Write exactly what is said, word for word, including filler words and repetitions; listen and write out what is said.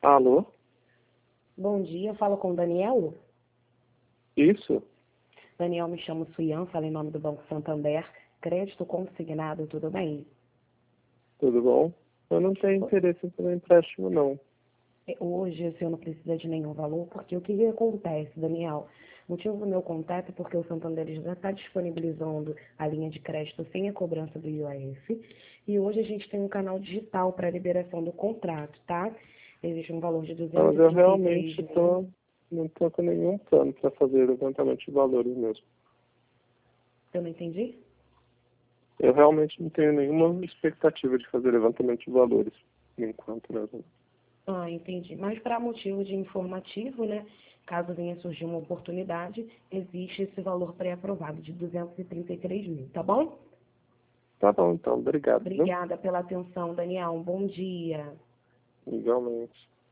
Alô? Bom dia, falo com o Daniel. Isso? Daniel, me chamo Suyan, falo em nome do Banco Santander. Crédito consignado, tudo bem? Tudo bom? Eu não tenho interesse pelo empréstimo, não. É, Hoje o senhor não precisa de nenhum valor, porque o que que acontece, Daniel? O motivo do meu contato é porque o Santander já está disponibilizando a linha de crédito sem a cobrança do I O F. E hoje a gente tem um canal digital para liberação do contrato, tá? Existe um valor de Ah, duzentos Mas e eu trinta e três realmente mil. tô, não estou com nenhum plano para fazer levantamento de valores mesmo. Eu não entendi? Eu realmente não tenho nenhuma expectativa de fazer levantamento de valores, por enquanto mesmo. Ah, entendi. Mas para motivo de informativo, né? Caso venha surgir uma oportunidade, existe esse valor pré-aprovado de duzentos e trinta e três mil, tá bom? Tá bom, então. Obrigado, viu? Obrigada pela atenção, Daniel. Um bom dia. Igualmente.